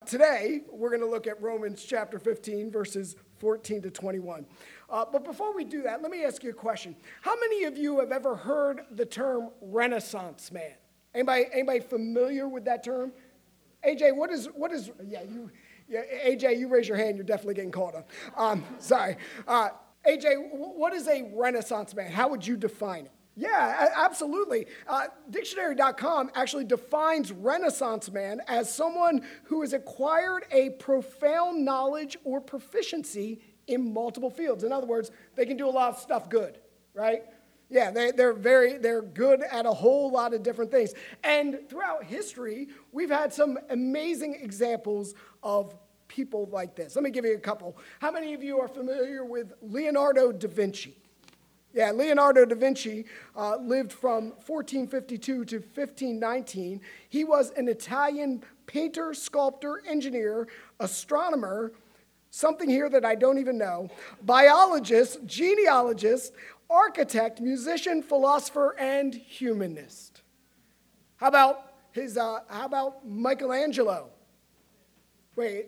Today, we're going to look at Romans chapter 15, verses 14 to 21. But before we do that, let me ask you a question. How many of you have ever heard the term Renaissance man? Anybody familiar with that term? AJ, AJ, you raise your hand, you're definitely getting called on. Sorry. AJ, what is a Renaissance man? How would you define it? Yeah, absolutely. Dictionary.com actually defines Renaissance man as someone who has acquired a profound knowledge or proficiency in multiple fields. In other words, they can do a lot of stuff good, right? Yeah, they're good at a whole lot of different things. And throughout history, we've had some amazing examples of people like this. Let me give you a couple. How many of you are familiar with Leonardo da Vinci? Yeah, Leonardo da Vinci lived from 1452 to 1519. He was an Italian painter, sculptor, engineer, astronomer, something here that I don't even know, biologist, genealogist, architect, musician, philosopher, and humanist. How about Michelangelo? Wait.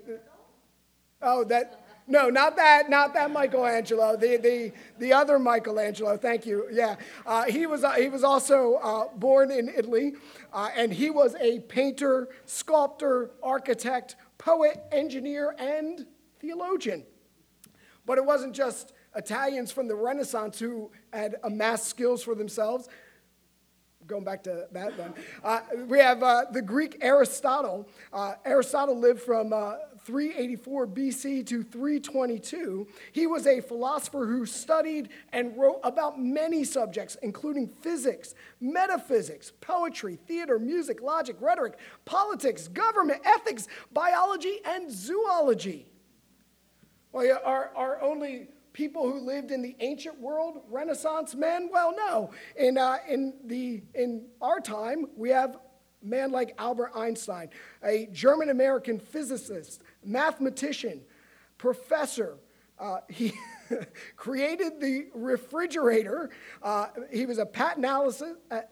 No, not that Michelangelo. The other Michelangelo. Thank you. Yeah, he was also born in Italy, and he was a painter, sculptor, architect, poet, engineer, and theologian. But it wasn't just Italians from the Renaissance who had amassed skills for themselves. Going back to that then. We have the Greek Aristotle. Aristotle lived from 384 BC to 322. He was a philosopher who studied and wrote about many subjects, including physics, metaphysics, poetry, theater, music, logic, rhetoric, politics, government, ethics, biology, and zoology. Well, are only people who lived in the ancient world Renaissance men? Well, no. In our time, we have a man like Albert Einstein, a German-American physicist, mathematician, professor. He created the refrigerator. He was a patent analyst,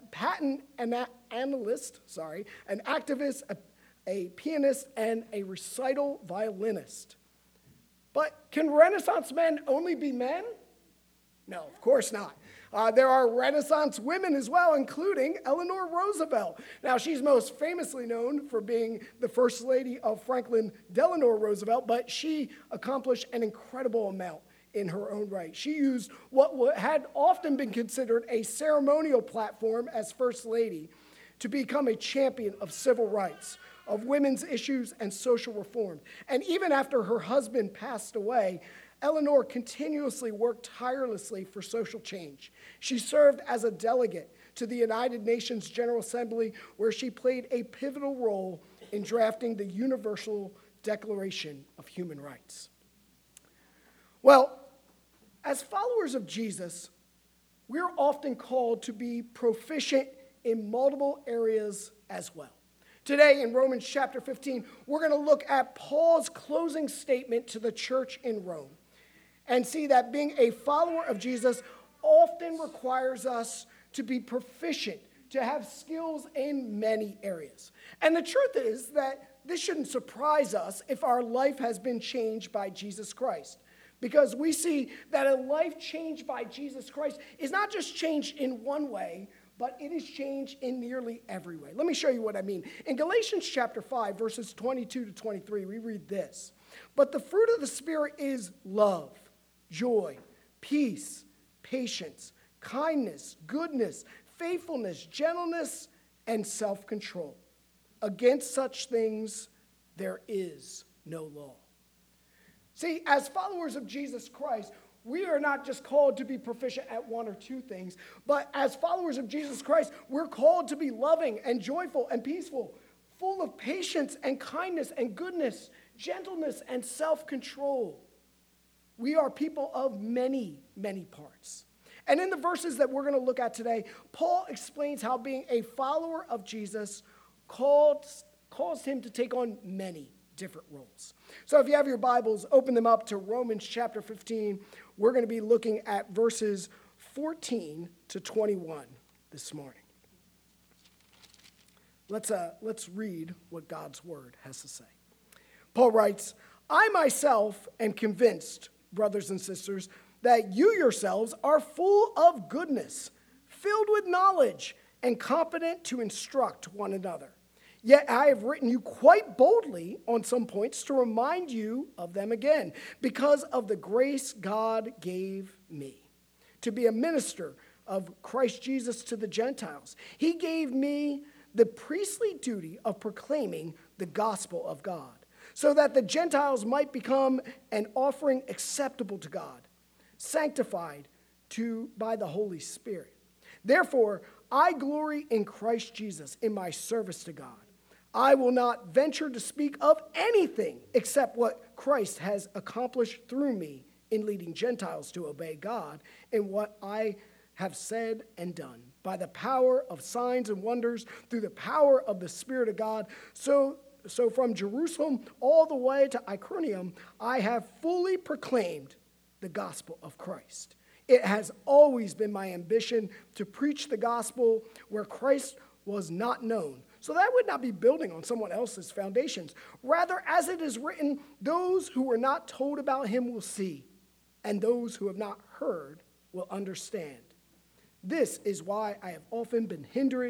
an activist, a pianist, and a recital violinist. But can Renaissance men only be men? No, of course not. There are Renaissance women as well, including Eleanor Roosevelt. Now, she's most famously known for being the first lady of Franklin Delano Roosevelt, but she accomplished an incredible amount in her own right. She used what had often been considered a ceremonial platform as first lady to become a champion of civil rights, of women's issues and social reform. And even after her husband passed away, Eleanor continuously worked tirelessly for social change. She served as a delegate to the United Nations General Assembly, where she played a pivotal role in drafting the Universal Declaration of Human Rights. Well, as followers of Jesus, we're often called to be proficient in multiple areas as well. Today in Romans chapter 15, we're going to look at Paul's closing statement to the church in Rome and see that being a follower of Jesus often requires us to be proficient, to have skills in many areas. And the truth is that this shouldn't surprise us if our life has been changed by Jesus Christ, because we see that a life changed by Jesus Christ is not just changed in one way, but it is changed in nearly every way. Let me show you what I mean. In Galatians chapter 5, verses 22 to 23, we read this. But the fruit of the Spirit is love, joy, peace, patience, kindness, goodness, faithfulness, gentleness, and self-control. Against such things there is no law. See, as followers of Jesus Christ, we are not just called to be proficient at one or two things, but as followers of Jesus Christ, we're called to be loving and joyful and peaceful, full of patience and kindness and goodness, gentleness and self-control. We are people of many, many parts. And in the verses that we're going to look at today, Paul explains how being a follower of Jesus calls him to take on many different roles. So if you have your Bibles, open them up to Romans chapter 15. We're going to be looking at verses 14 to 21 this morning. Let's read what God's word has to say. Paul writes, I myself am convinced, brothers and sisters, that you yourselves are full of goodness, filled with knowledge, and competent to instruct one another. Yet I have written you quite boldly on some points to remind you of them again, because of the grace God gave me to be a minister of Christ Jesus to the Gentiles. He gave me the priestly duty of proclaiming the gospel of God, so that the Gentiles might become an offering acceptable to God, sanctified by the Holy Spirit. Therefore, I glory in Christ Jesus in my service to God. I will not venture to speak of anything except what Christ has accomplished through me in leading Gentiles to obey God in what I have said and done, by the power of signs and wonders, through the power of the Spirit of God. So from Jerusalem all the way to Iconium, I have fully proclaimed the gospel of Christ. It has always been my ambition to preach the gospel where Christ was not known. So that would not be building on someone else's foundations. Rather, as it is written, those who were not told about him will see, and those who have not heard will understand. This is why I have often been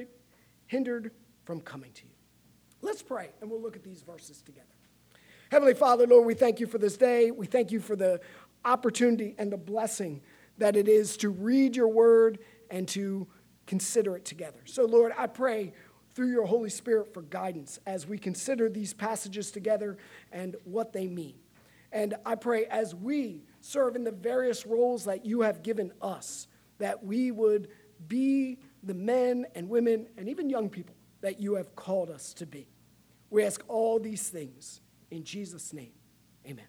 hindered from coming to you. Let's pray, and we'll look at these verses together. Heavenly Father, Lord, we thank you for this day. We thank you for the opportunity and the blessing that it is to read your word and to consider it together. So, Lord, I pray through your Holy Spirit for guidance as we consider these passages together and what they mean. And I pray as we serve in the various roles that you have given us, that we would be the men and women and even young people that you have called us to be. We ask all these things in Jesus' name. Amen.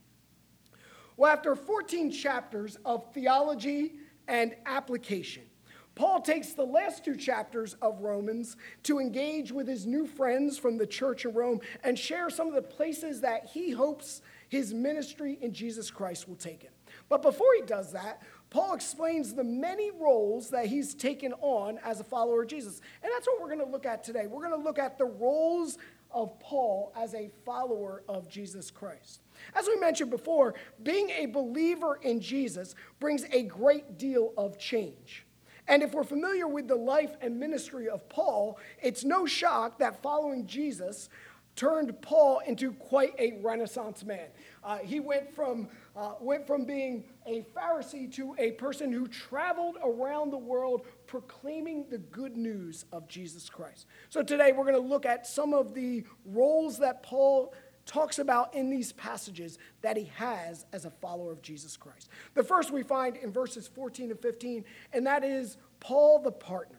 Well, after 14 chapters of theology and application, Paul takes the last 2 chapters of Romans to engage with his new friends from the church in Rome and share some of the places that he hopes his ministry in Jesus Christ will take him. But before he does that, Paul explains the many roles that he's taken on as a follower of Jesus. And that's what we're going to look at today. We're going to look at the roles of Paul as a follower of Jesus Christ. As we mentioned before, being a believer in Jesus brings a great deal of change. And if we're familiar with the life and ministry of Paul, it's no shock that following Jesus turned Paul into quite a Renaissance man. He went from being a Pharisee to a person who traveled around the world proclaiming the good news of Jesus Christ. So today we're going to look at some of the roles that Paul talks about in these passages that he has as a follower of Jesus Christ. The first we find in verses 14 and 15, and that is Paul the partner.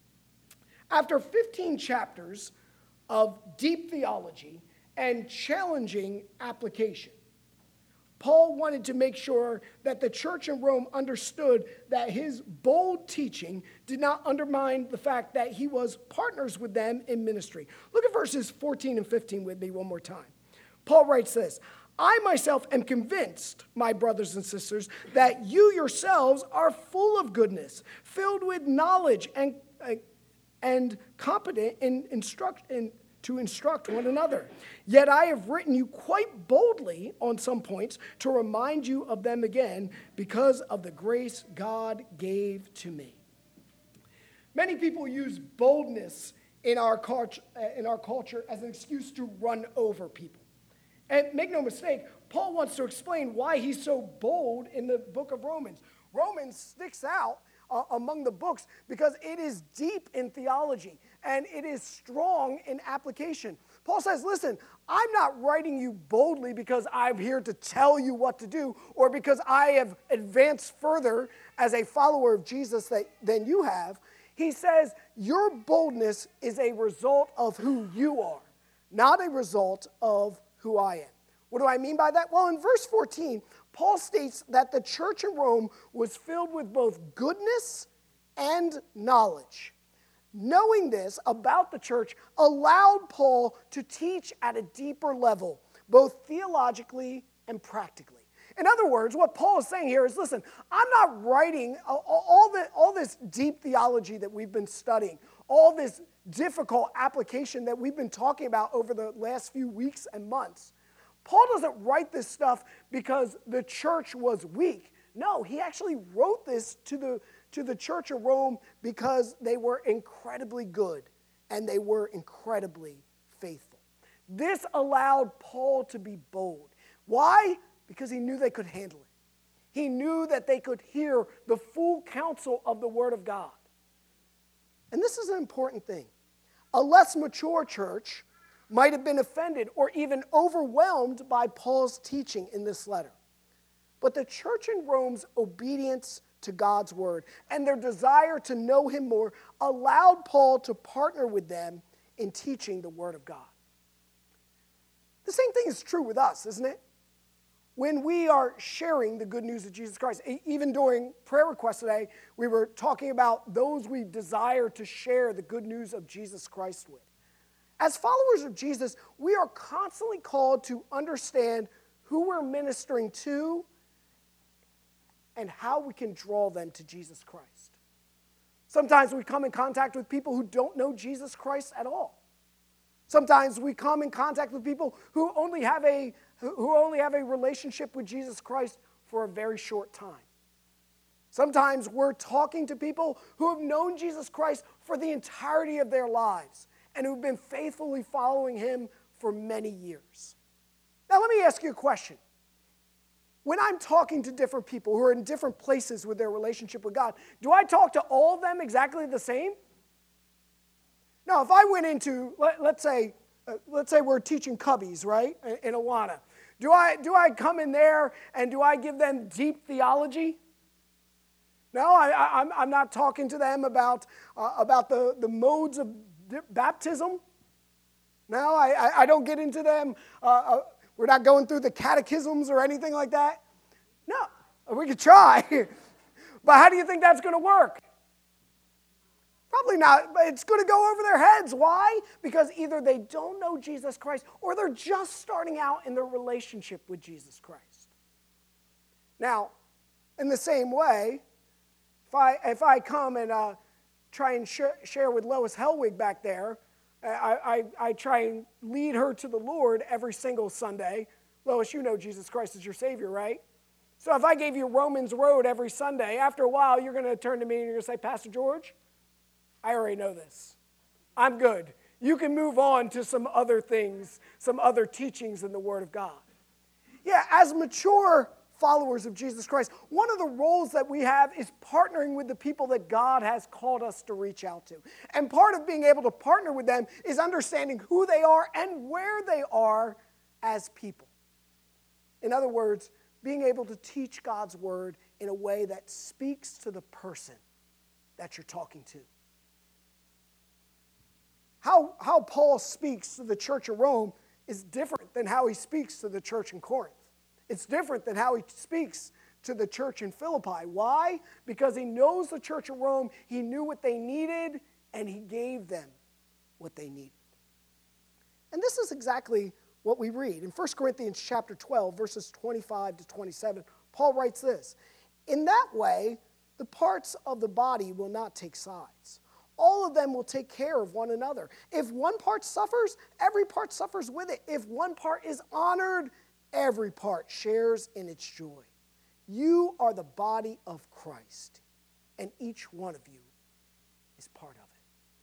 After 15 chapters of deep theology and challenging application, Paul wanted to make sure that the church in Rome understood that his bold teaching did not undermine the fact that he was partners with them in ministry. Look at verses 14 and 15 with me one more time. Paul writes this, I myself am convinced, my brothers and sisters, that you yourselves are full of goodness, filled with knowledge and competent to instruct one another. Yet I have written you quite boldly on some points to remind you of them again because of the grace God gave to me. Many people use boldness in our culture as an excuse to run over people. And make no mistake, Paul wants to explain why he's so bold in the book of Romans. Romans sticks out among the books because it is deep in theology and it is strong in application. Paul says, listen, I'm not writing you boldly because I'm here to tell you what to do or because I have advanced further as a follower of Jesus than you have. He says, your boldness is a result of who you are, not a result of who I am. What do I mean by that? Well, in verse 14, Paul states that the church in Rome was filled with both goodness and knowledge. Knowing this about the church allowed Paul to teach at a deeper level, both theologically and practically. In other words, what Paul is saying here is, listen, I'm not writing all this deep theology that we've been studying, all this difficult application that we've been talking about over the last few weeks and months. Paul doesn't write this stuff because the church was weak. No, he actually wrote this to the church of Rome because they were incredibly good and they were incredibly faithful. This allowed Paul to be bold. Why? Because he knew they could handle it. He knew that they could hear the full counsel of the Word of God. And this is an important thing. A less mature church might have been offended or even overwhelmed by Paul's teaching in this letter. But the church in Rome's obedience to God's word and their desire to know him more allowed Paul to partner with them in teaching the word of God. The same thing is true with us, isn't it? When we are sharing the good news of Jesus Christ, even during prayer requests today, we were talking about those we desire to share the good news of Jesus Christ with. As followers of Jesus, we are constantly called to understand who we're ministering to and how we can draw them to Jesus Christ. Sometimes we come in contact with people who don't know Jesus Christ at all. Sometimes we come in contact with people who only have a relationship with Jesus Christ for a very short time. Sometimes we're talking to people who have known Jesus Christ for the entirety of their lives and who've been faithfully following him for many years. Now let me ask you a question. When I'm talking to different people who are in different places with their relationship with God, do I talk to all of them exactly the same? Now, if I went into, let's say we're teaching cubbies, right, in Awana. Do I come in there and do I give them deep theology? No, I'm not talking to them about the modes of baptism. No, I don't get into them. We're not going through the catechisms or anything like that. No, we could try. But how do you think that's going to work? Probably not, but it's going to go over their heads. Why? Because either they don't know Jesus Christ or they're just starting out in their relationship with Jesus Christ. Now, in the same way, if I come and try and share with Lois Helwig back there, I try and lead her to the Lord every single Sunday. Lois, you know Jesus Christ is your Savior, right? So if I gave you Romans Road every Sunday, after a while you're going to turn to me and you're going to say, Pastor George, I already know this. I'm good. You can move on to some other things, some other teachings in the Word of God. Yeah, as mature followers of Jesus Christ, one of the roles that we have is partnering with the people that God has called us to reach out to. And part of being able to partner with them is understanding who they are and where they are as people. In other words, being able to teach God's Word in a way that speaks to the person that you're talking to. How Paul speaks to the church of Rome is different than how he speaks to the church in Corinth. It's different than how he speaks to the church in Philippi. Why? Because he knows the church of Rome, he knew what they needed, and he gave them what they needed. And this is exactly what we read. In 1 Corinthians chapter 12, verses 25 to 27, Paul writes this, "In that way, the parts of the body will not take sides. All of them will take care of one another. If one part suffers, every part suffers with it. If one part is honored, every part shares in its joy. You are the body of Christ, and each one of you is part of it."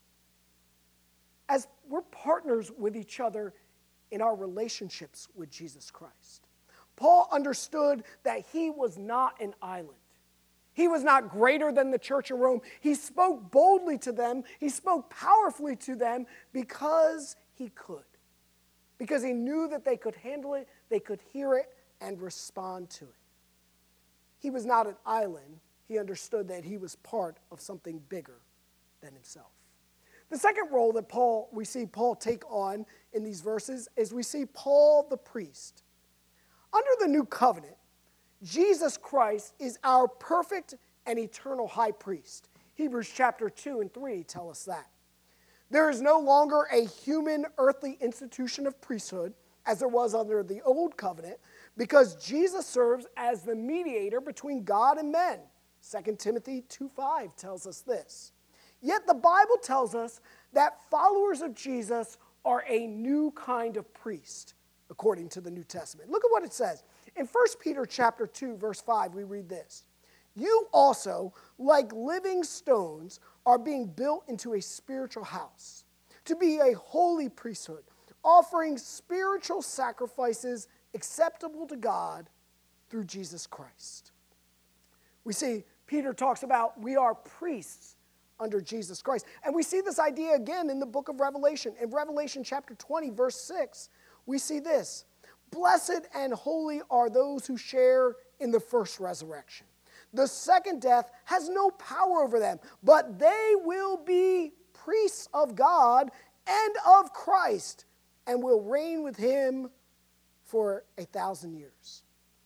As we're partners with each other in our relationships with Jesus Christ, Paul understood that he was not an island. He was not greater than the church of Rome. He spoke boldly to them. He spoke powerfully to them because he could. Because he knew that they could handle it, they could hear it, and respond to it. He was not an island. He understood that he was part of something bigger than himself. The second role that we see Paul take on in these verses is we see Paul the priest. Under the new covenant, Jesus Christ is our perfect and eternal high priest. Hebrews chapter 2 and 3 tell us that. There is no longer a human earthly institution of priesthood as there was under the old covenant because Jesus serves as the mediator between God and men. 2 Timothy 2:5 tells us this. Yet the Bible tells us that followers of Jesus are a new kind of priest. according to the New Testament. Look at what it says. In 1 Peter chapter 2, verse 5, we read this. You also, like living stones, are being built into a spiritual house, to be a holy priesthood, offering spiritual sacrifices acceptable to God through Jesus Christ. We see Peter talks about we are priests under Jesus Christ. And we see this idea again in the book of Revelation. In Revelation chapter 20, verse 6, we see this. Blessed and holy are those who share in the first resurrection. The second death has no power over them, but they will be priests of God and of Christ and will reign with him for 1,000 years.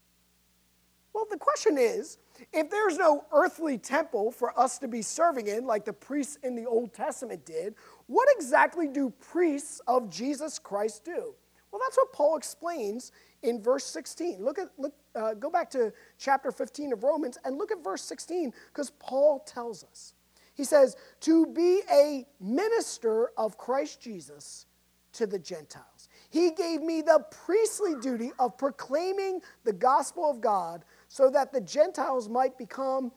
Well, the question is, if there's no earthly temple for us to be serving in, like the priests in the Old Testament did, what exactly do priests of Jesus Christ do? Well, that's what Paul explains in verse 16. Go back to chapter 15 of Romans and look at verse 16, because Paul tells us. He says, to be a minister of Christ Jesus to the Gentiles. He gave me the priestly duty of proclaiming the gospel of God so that the Gentiles might become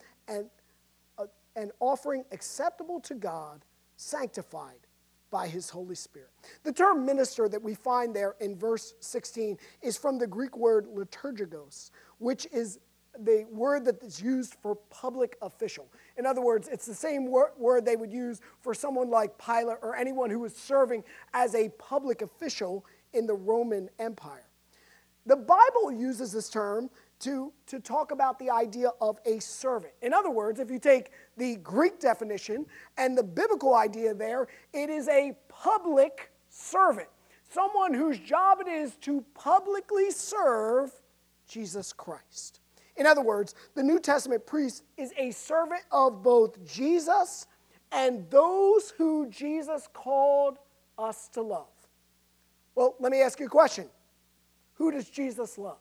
an offering acceptable to God, sanctified by his Holy Spirit. The term minister that we find there in verse 16 is from the Greek word liturgos, which is the word that is used for public official. In other words, it's the same word they would use for someone like Pilate or anyone who was serving as a public official in the Roman Empire. The Bible uses this term to talk about the idea of a servant. In other words, if you take the Greek definition and the biblical idea there, it is a public servant, someone whose job it is to publicly serve Jesus Christ. In other words, the New Testament priest is a servant of both Jesus and those who Jesus called us to love. Well, let me ask you a question. Who does Jesus love?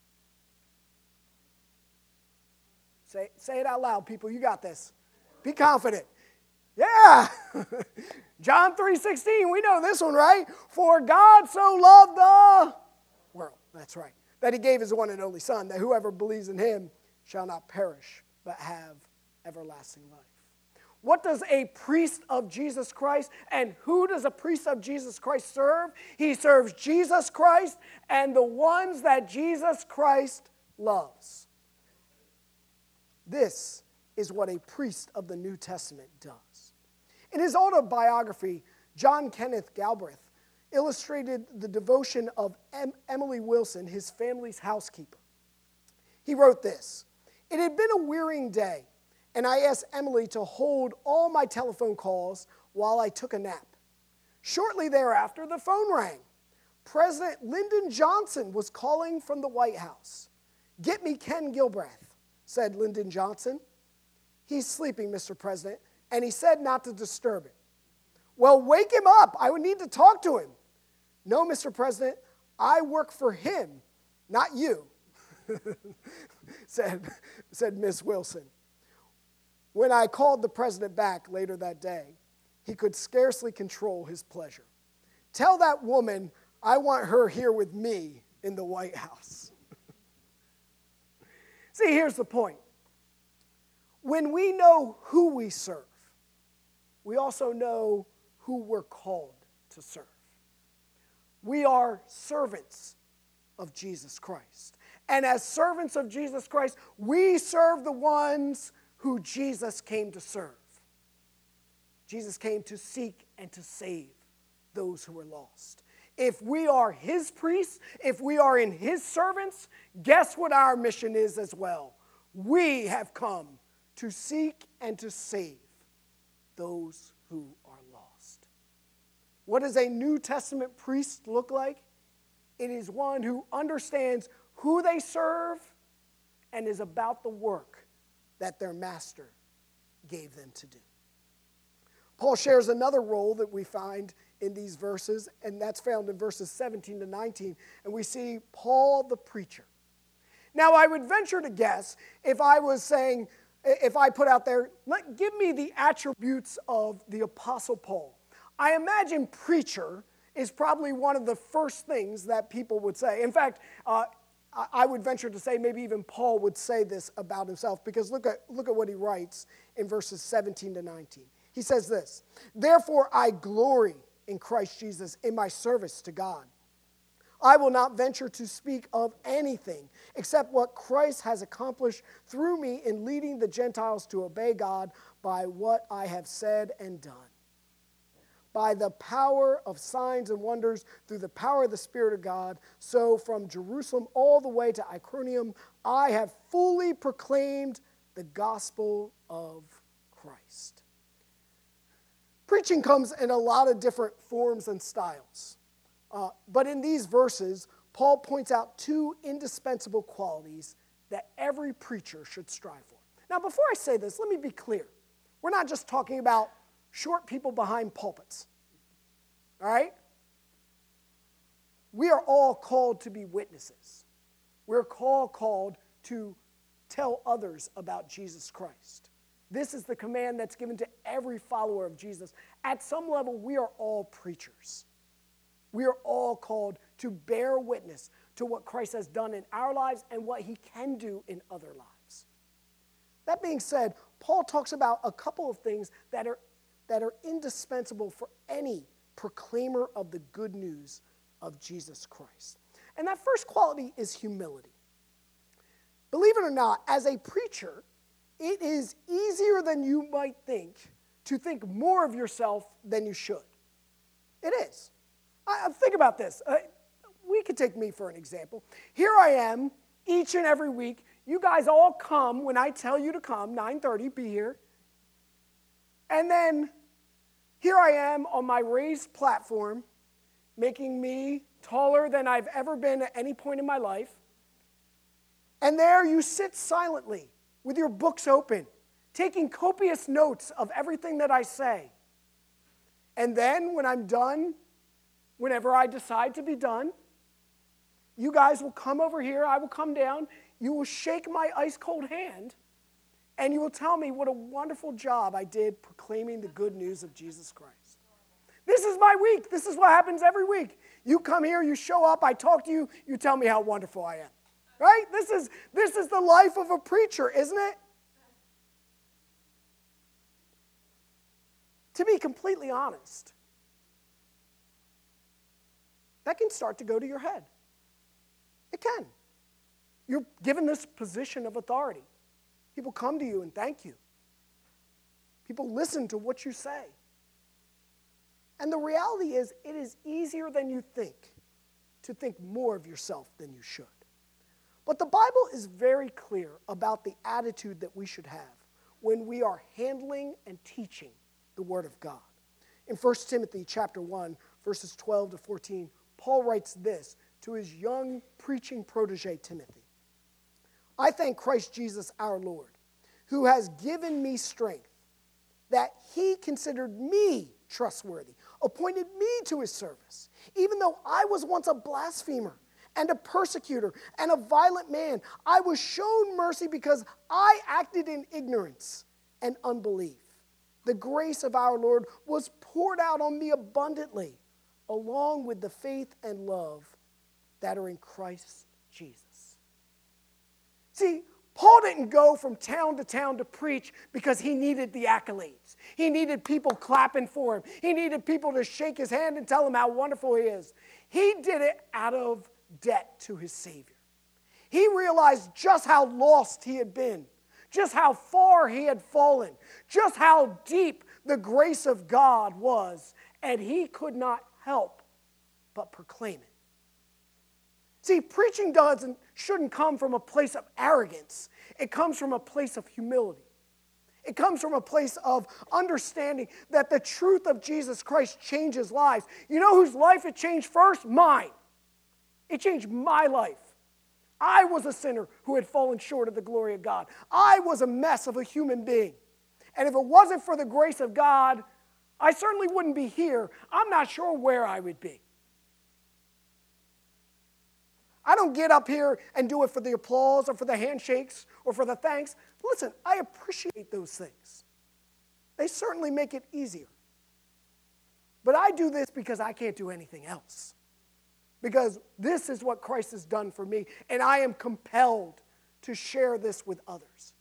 Say it out loud, people. You got this. Be confident. Yeah. John 3:16, we know this one, right? For God so loved the world. That's right. That he gave his one and only Son, that whoever believes in him shall not perish, but have everlasting life. What does a priest of Jesus Christ, and who does a priest of Jesus Christ serve? He serves Jesus Christ and the ones that Jesus Christ loves. This is what a priest of the New Testament does. In his autobiography, John Kenneth Galbraith illustrated the devotion of Emily Wilson, his family's housekeeper. He wrote this, "It had been a wearying day, and I asked Emily to hold all my telephone calls while I took a nap. Shortly thereafter, the phone rang. President Lyndon Johnson was calling from the White House. 'Get me Ken Gilbreth,' said Lyndon Johnson. 'He's sleeping, Mr. President, and he said not to disturb him.' 'Well, wake him up. I would need to talk to him.' 'No, Mr. President, I work for him, not you,' said Miss Wilson. When I called the president back later that day, he could scarcely control his pleasure. 'Tell that woman I want her here with me in the White House.'" See, here's the point. When we know who we serve, we also know who we're called to serve. We are servants of Jesus Christ. And as servants of Jesus Christ, we serve the ones who Jesus came to serve. Jesus came to seek and to save those who were lost. If we are his priests, if we are in his servants, guess what our mission is as well? We have come to seek and to save those who are lost. What does a New Testament priest look like? It is one who understands who they serve and is about the work that their master gave them to do. Paul shares another role that we find in these verses, and that's found in verses 17 to 19, and we see Paul the preacher. Now, I would venture to guess if I was saying, if I put out there, give me the attributes of the Apostle Paul. I imagine preacher is probably one of the first things that people would say. In fact, I would venture to say maybe even Paul would say this about himself, because look at what he writes in verses 17 to 19. He says this, "Therefore I glory in Christ Jesus in my service to God. I will not venture to speak of anything except what Christ has accomplished through me in leading the Gentiles to obey God by what I have said and done. By the power of signs and wonders, through the power of the Spirit of God, so from Jerusalem all the way to Iconium, I have fully proclaimed the gospel of Christ." Preaching comes in a lot of different forms and styles. But in these verses, Paul points out two indispensable qualities that every preacher should strive for. Now, before I say this, let me be clear. We're not just talking about short people behind pulpits. All right? We are all called to be witnesses. We're called to tell others about Jesus Christ. This is the command that's given to every follower of Jesus. At some level, we are all preachers. We are all called to bear witness to what Christ has done in our lives and what he can do in other lives. That being said, Paul talks about a couple of things that are indispensable for any proclaimer of the good news of Jesus Christ. And that first quality is humility. Believe it or not, as a preacher, it is easier than you might think to think more of yourself than you should. It is. Think about this. We could take me for an example. Here I am each and every week. You guys all come when I tell you to come, 9:30, be here. And then here I am on my raised platform, making me taller than I've ever been at any point in my life. And there you sit silently with your books open, taking copious notes of everything that I say. And then when I'm done, whenever I decide to be done, you guys will come over here, I will come down, you will shake my ice-cold hand, and you will tell me what a wonderful job I did proclaiming the good news of Jesus Christ. This is my week. This is what happens every week. You come here, you show up, I talk to you, you tell me how wonderful I am. Right? This is the life of a preacher, isn't it? To be completely honest, that can start to go to your head. It can. You're given this position of authority. People come to you and thank you. People listen to what you say. And the reality is, it is easier than you think to think more of yourself than you should. But the Bible is very clear about the attitude that we should have when we are handling and teaching the Word of God. In 1 Timothy chapter 1, verses 12 to 14, Paul writes this to his young preaching protege, Timothy. "I thank Christ Jesus our Lord, who has given me strength, that he considered me trustworthy, appointed me to his service, even though I was once a blasphemer and a persecutor and a violent man. I was shown mercy because I acted in ignorance and unbelief. The grace of our Lord was poured out on me abundantly, along with the faith and love that are in Christ Jesus." See, Paul didn't go from town to town to preach because he needed the accolades. He needed people clapping for him. He needed people to shake his hand and tell him how wonderful he is. He did it out of debt to his Savior. He realized just how lost he had been, just how far he had fallen, just how deep the grace of God was, and he could not help but proclaim it. See, preaching shouldn't come from a place of arrogance. It comes from a place of humility. It comes from a place of understanding that the truth of Jesus Christ changes lives. You know whose life it changed first? Mine. It changed my life. I was a sinner who had fallen short of the glory of God. I was a mess of a human being. And if it wasn't for the grace of God, I certainly wouldn't be here. I'm not sure where I would be. I don't get up here and do it for the applause or for the handshakes or for the thanks. Listen, I appreciate those things. They certainly make it easier. But I do this because I can't do anything else. Because this is what Christ has done for me, and I am compelled to share this with others.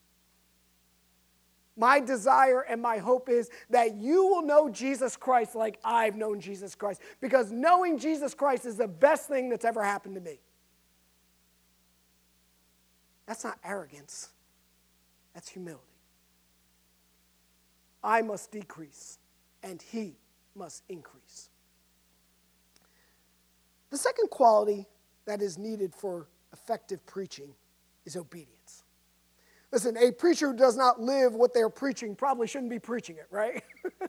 My desire and my hope is that you will know Jesus Christ like I've known Jesus Christ, because knowing Jesus Christ is the best thing that's ever happened to me. That's not arrogance. That's humility. I must decrease, and he must increase. The second quality that is needed for effective preaching is obedience. Listen, a preacher who does not live what they're preaching probably shouldn't be preaching it, right?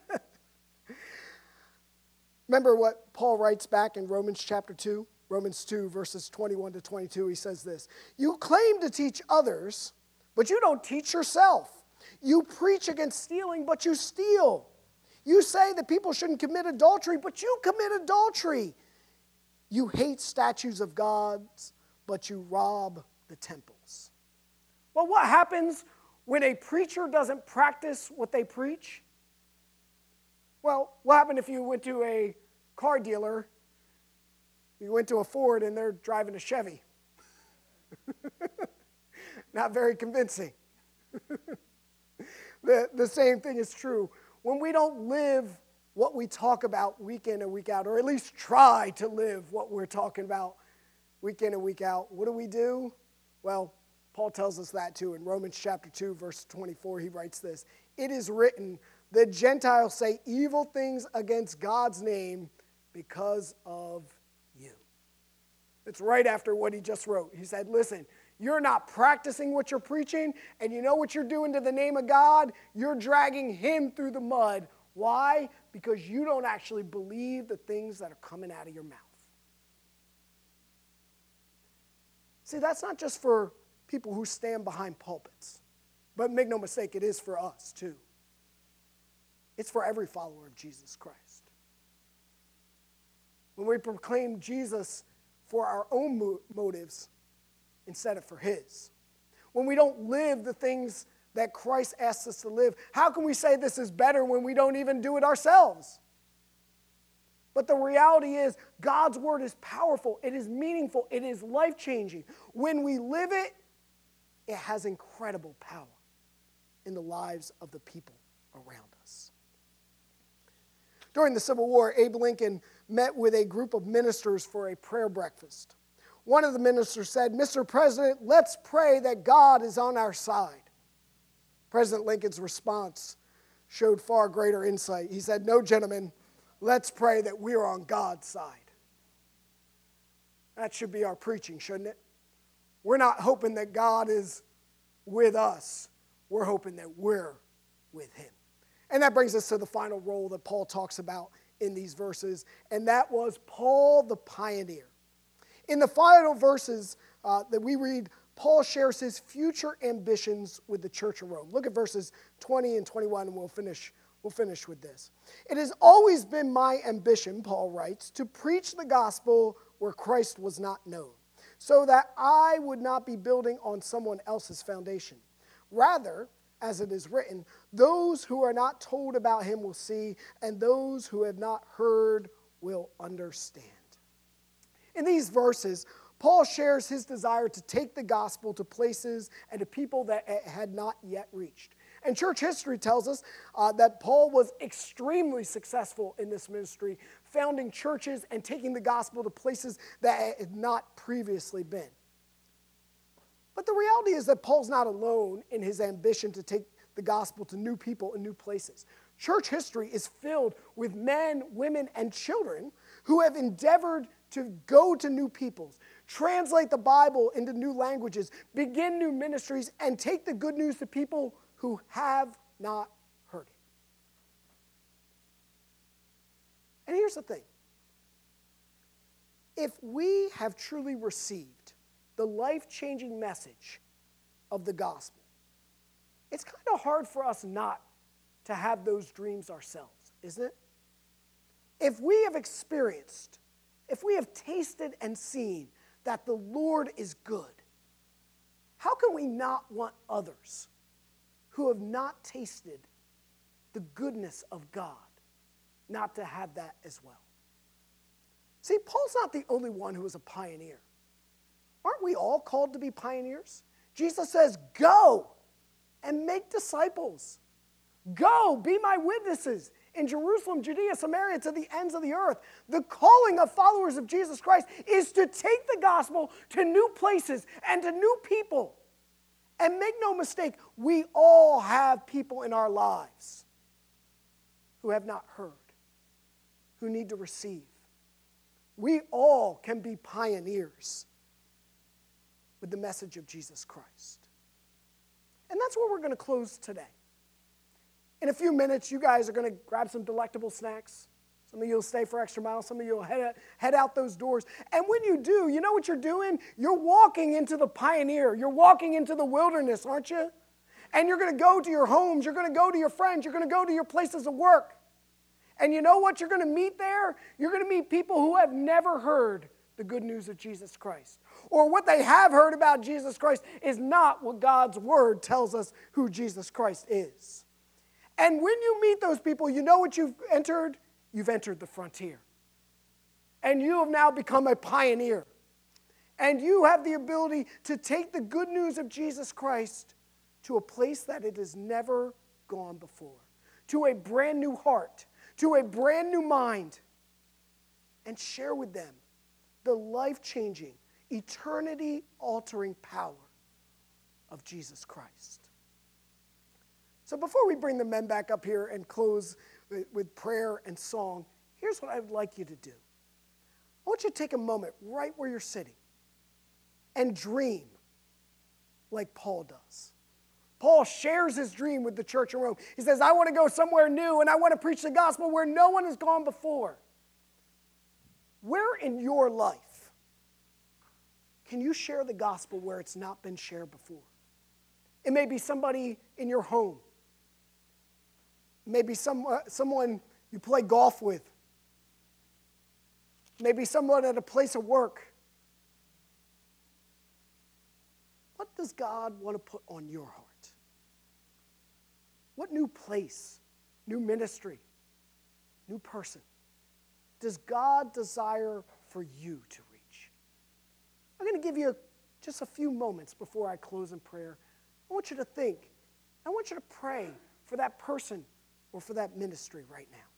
Remember what Paul writes back in Romans chapter 2? Romans 2, verses 21 to 22, he says this: "You claim to teach others, but you don't teach yourself. You preach against stealing, but you steal. You say that people shouldn't commit adultery, but you commit adultery. You hate statues of gods, but you rob the temples." Well, what happens when a preacher doesn't practice what they preach? Well, what happened if you went to a car dealer, you went to a Ford and they're driving a Chevy? Not very convincing. The same thing is true. When we don't live what we talk about week in and week out, or at least try to live what we're talking about week in and week out, what do? Well, Paul tells us that too. In Romans chapter 2, verse 24, he writes this: "It is written, the Gentiles say evil things against God's name because of you." It's right after what he just wrote. He said, listen, you're not practicing what you're preaching, and you know what you're doing to the name of God? You're dragging him through the mud. Why? Because you don't actually believe the things that are coming out of your mouth. See, that's not just for people who stand behind pulpits, but make no mistake, it is for us too. It's for every follower of Jesus Christ. When we proclaim Jesus for our own motives instead of for his, when we don't live the things that Christ asks us to live, how can we say this is better when we don't even do it ourselves? But the reality is, God's word is powerful, it is meaningful, it is life-changing. When we live it, it has incredible power in the lives of the people around us. During the Civil War, Abe Lincoln met with a group of ministers for a prayer breakfast. One of the ministers said, "Mr. President, let's pray that God is on our side." President Lincoln's response showed far greater insight. He said, "No, gentlemen, let's pray that we're on God's side." That should be our preaching, shouldn't it? We're not hoping that God is with us. We're hoping that we're with him. And that brings us to the final role that Paul talks about in these verses, and that was Paul the pioneer. In the final verses that we read, Paul shares his future ambitions with the church of Rome. Look at verses 20 and 21, and we'll finish with this. "It has always been my ambition," Paul writes, "to preach the gospel where Christ was not known, so that I would not be building on someone else's foundation. Rather, as it is written, those who are not told about him will see, and those who have not heard will understand." In these verses, Paul shares his desire to take the gospel to places and to people that it had not yet reached. And church history tells us that Paul was extremely successful in this ministry, founding churches and taking the gospel to places that it had not previously been. But the reality is that Paul's not alone in his ambition to take the gospel to new people and new places. Church history is filled with men, women, and children who have endeavored to go to new peoples, translate the Bible into new languages, begin new ministries, and take the good news to people who have not heard it. And here's the thing. If we have truly received the life-changing message of the gospel, it's kind of hard for us not to have those dreams ourselves, isn't it? If we have experienced, if we have tasted and seen that the Lord is good, how can we not want others who have not tasted the goodness of God not to have that as well. See, Paul's not the only one who was a pioneer. Aren't we all called to be pioneers? Jesus says, go and make disciples. Go, be my witnesses in Jerusalem, Judea, Samaria, to the ends of the earth. The calling of followers of Jesus Christ is to take the gospel to new places and to new people. And make no mistake, we all have people in our lives who have not heard, who need to receive. We all can be pioneers with the message of Jesus Christ. And that's where we're going to close today. In a few minutes, you guys are going to grab some delectable snacks. Some of you will stay for extra miles. Some of you will head out those doors. And when you do, you know what you're doing? You're walking into the pioneer. You're walking into the wilderness, aren't you? And you're going to go to your homes. You're going to go to your friends. You're going to go to your places of work. And you know what you're going to meet there? You're going to meet people who have never heard the good news of Jesus Christ. Or what they have heard about Jesus Christ is not what God's word tells us who Jesus Christ is. And when you meet those people, you know what you've entered? You've entered the frontier. And you have now become a pioneer. And you have the ability to take the good news of Jesus Christ to a place that it has never gone before, to a brand new heart, to a brand new mind, and share with them the life-changing, eternity-altering power of Jesus Christ. So before we bring the men back up here and close with prayer and song, here's what I would like you to do. I want you to take a moment right where you're sitting and dream like Paul does. Paul shares his dream with the church in Rome. He says, I want to go somewhere new and I want to preach the gospel where no one has gone before. Where in your life can you share the gospel where it's not been shared before? It may be somebody in your home. Maybe someone you play golf with. Maybe someone at a place of work. What does God want to put on your heart? What new place, new ministry, new person does God desire for you to reach? I'm going to give you just a few moments before I close in prayer. I want you to think. I want you to pray for that person or for that ministry right now.